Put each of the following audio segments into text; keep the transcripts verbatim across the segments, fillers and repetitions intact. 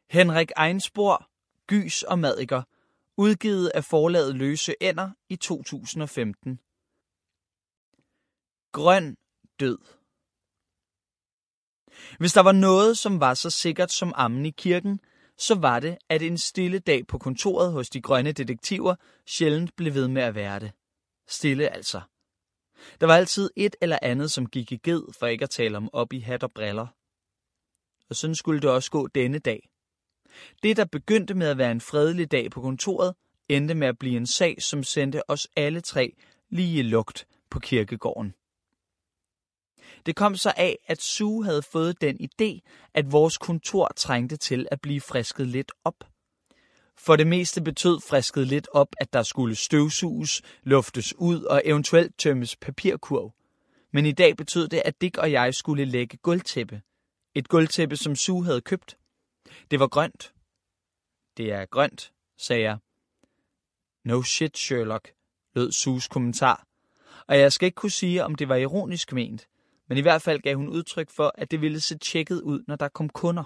Henrik Einspor, Gys og Maddiker, udgivet af forlaget Løse Ender i to tusind og femten. Grøn død. Hvis der var noget, som var så sikkert som ammen i kirken, så var det, at en stille dag på kontoret hos de grønne detektiver sjældent blev ved med at være det. Stille altså. Der var altid et eller andet, som gik i ged, for ikke at tale om op i hat og briller. Og sådan skulle det også gå denne dag. Det, der begyndte med at være en fredelig dag på kontoret, endte med at blive en sag, som sendte os alle tre lige i lugt på kirkegården. Det kom så af, at Sue havde fået den idé, at vores kontor trængte til at blive frisket lidt op. For det meste betød frisket lidt op, at der skulle støvsuges, luftes ud og eventuelt tømmes papirkurv. Men i dag betød det, at Dick og jeg skulle lægge gulvtæppe. Et gulvtæppe, som Sue havde købt. Det var grønt. Det er grønt, sagde jeg. No shit, Sherlock, lød Sues kommentar. Og jeg skal ikke kunne sige, om det var ironisk ment, men i hvert fald gav hun udtryk for, at det ville se tjekket ud, når der kom kunder.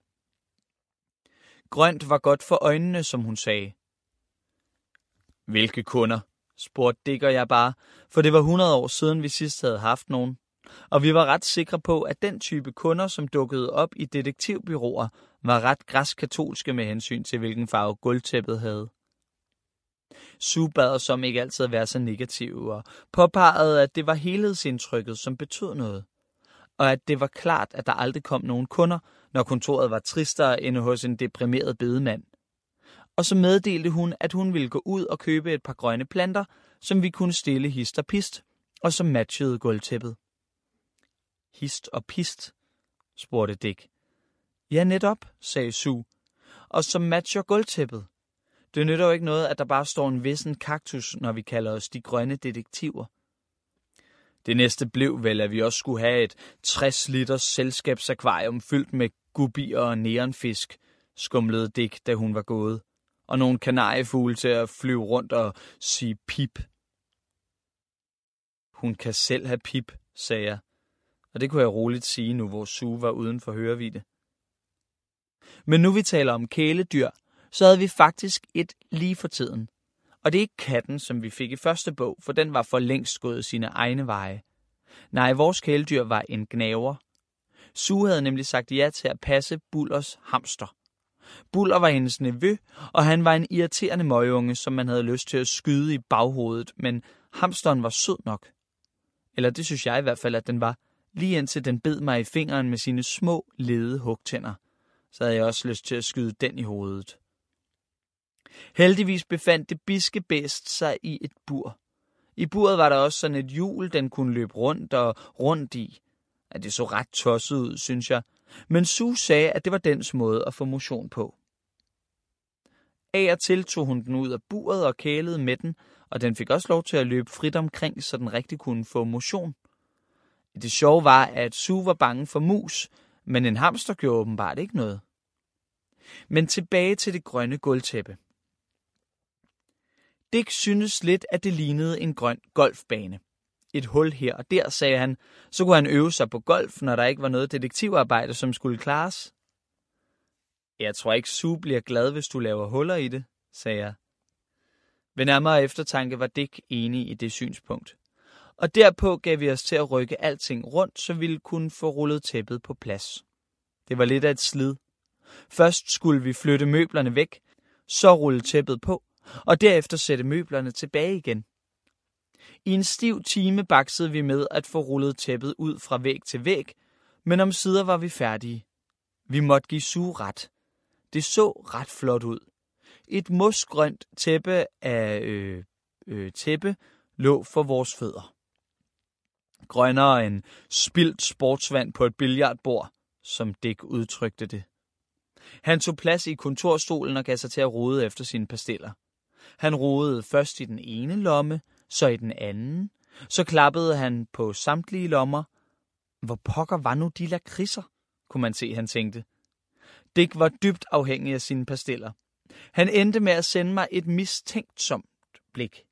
Grønt var godt for øjnene, som hun sagde. Hvilke kunder? Spurgte Dick og jeg bare, for det var hundrede år siden, vi sidst havde haft nogen. Og vi var ret sikre på, at den type kunder, som dukkede op i detektivbyråer, var ret græskatolske med hensyn til, hvilken farve gulvtæppet havde. Sue bad os om ikke altid at være så negative og påpegede, at det var helhedsindtrykket, som betød noget. Og at det var klart, at der aldrig kom nogen kunder, når kontoret var tristere end hos en deprimeret bedemand. Og så meddelte hun, at hun ville gå ud og købe et par grønne planter, som vi kunne stille hist og pist, og som matchede gulvtæppet. Hist og pist, spurgte Dick. Ja, netop, sagde Sue, og som matcher gulvtæppet. Det nytter jo ikke noget, at der bare står en vissen kaktus, når vi kalder os de grønne detektiver. Det næste blev vel, at vi også skulle have et tres liters selskabsakvarium fyldt med gubier og neonfisk, skumlede Dick, da hun var gået, og nogle kanariefugle til at flyve rundt og sige pip. Hun kan selv have pip, sagde jeg, og det kunne jeg roligt sige nu, hvor Sue var uden for hørevide. Men nu vi taler om kæledyr, så havde vi faktisk et lige for tiden. Og det er ikke katten, som vi fik i første bog, for den var for længst gået sine egne veje. Nej, vores kæledyr var en gnaver. Sue havde nemlig sagt ja til at passe Bullers hamster. Buller var hendes nevø, og han var en irriterende møgunge, som man havde lyst til at skyde i baghovedet, men hamsteren var sød nok. Eller det synes jeg i hvert fald, at den var, lige indtil den bed mig i fingeren med sine små, lede hugtænder. Så havde jeg også lyst til at skyde den i hovedet. Heldigvis befandt det bidske bæst sig i et bur. I buret var der også sådan et hjul, den kunne løbe rundt og rundt i. At det så ret tosset ud, synes jeg. Men Sue sagde, at det var dens måde at få motion på. Af og til tog hun den ud af buret og kælede med den, og den fik også lov til at løbe frit omkring, så den rigtig kunne få motion. Det sjove var, at Sue var bange for mus, men en hamster gjorde åbenbart ikke noget. Men tilbage til det grønne gulvtæppe. Dick syntes lidt, at det lignede en grøn golfbane. Et hul her og der, sagde han, så kunne han øve sig på golf, når der ikke var noget detektivarbejde, som skulle klares. Jeg tror ikke, Sue bliver glad, hvis du laver huller i det, sagde jeg. Ved nærmere eftertanke var Dick enig i det synspunkt. Og derpå gav vi os til at rykke alting rundt, så vi ville kunne få rullet tæppet på plads. Det var lidt af et slid. Først skulle vi flytte møblerne væk, så rulle tæppet på, og derefter sætte møblerne tilbage igen. I en stiv time baksede vi med at få rullet tæppet ud fra væg til væg, men omsider var vi færdige. Vi måtte give Sue ret. Det så ret flot ud. Et mosgrønt tæppe af øh, øh, tæppe lå for vores fødder. Grønnere end spildt sportsvand på et billiardbord, som Dick udtrykte det. Han tog plads i kontorstolen og gav sig til at rode efter sine pastiller. Han rodede først i den ene lomme, så i den anden. Så klappede han på samtlige lommer. Hvor pokker var nu de lakridser, kunne man se, han tænkte. Dick var dybt afhængig af sine pastiller. Han endte med at sende mig et mistænksomt blik.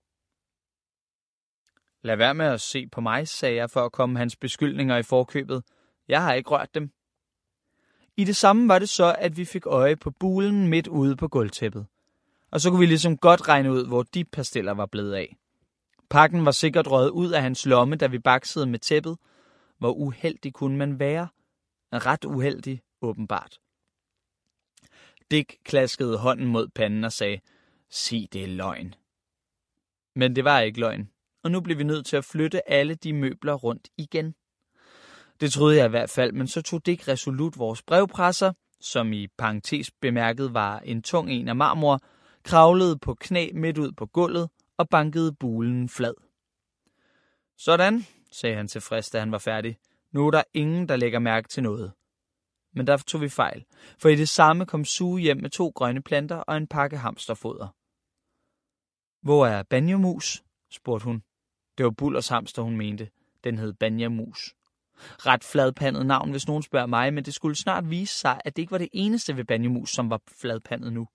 Lad være med at se på mig, sagde jeg for at komme hans beskyldninger i forkøbet. Jeg har ikke rørt dem. I det samme var det så, at vi fik øje på bulen midt ude på gulvtæppet. Og så kunne vi ligesom godt regne ud, hvor de pastiller var blevet af. Pakken var sikkert røget ud af hans lomme, da vi baksede med tæppet. Hvor uheldig kunne man være? Ret uheldig, åbenbart. Dick klaskede hånden mod panden og sagde, sig det er løgn. Men det var ikke løgn, og nu blev vi nødt til at flytte alle de møbler rundt igen. Det troede jeg i hvert fald, men så tog Dick resolut vores brevpresser, som i parentes bemærket var en tung en af marmor, kravlede på knæ midt ud på gulvet og bankede bulen flad. Sådan, sagde han tilfreds, da han var færdig. Nu er der ingen, der lægger mærke til noget. Men der tog vi fejl, for i det samme kom Sue hjem med to grønne planter og en pakke hamsterfoder. Hvor er Banjomus? Spurgte hun. Det var Bullers hamster, hun mente. Den hed Banjomus. Ret fladpandet navn, hvis nogen spørger mig, men det skulle snart vise sig, at det ikke var det eneste ved Banjomus, som var fladpandet nu.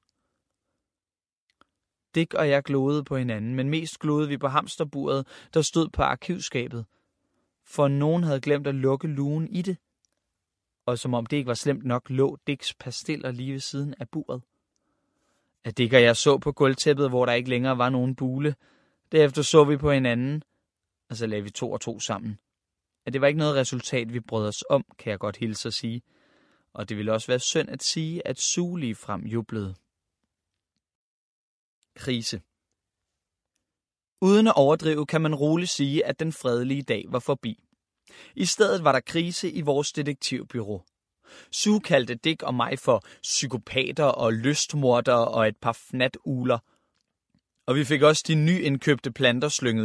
Dick og jeg glodede på hinanden, men mest glodede vi på hamsterburet, der stod på arkivskabet. For nogen havde glemt at lukke lugen i det. Og som om det ikke var slemt nok, lå Dicks pastiller lige ved siden af buret. At Dick og jeg så på gulvtæppet, hvor der ikke længere var nogen bule. Derefter så vi på hinanden, og så lagde vi to og to sammen. At det var ikke noget resultat, vi brød os om, kan jeg godt hilse at sige. Og det ville også være synd at sige, at Sue ligefrem jublede. Krise. Uden at overdrive kan man roligt sige, at den fredelige dag var forbi. I stedet var der krise i vores detektivbyrå. Sue kaldte Dick og mig for psykopater og lystmordere og et par fnatuler. Og vi fik også de nyindkøbte planter slynget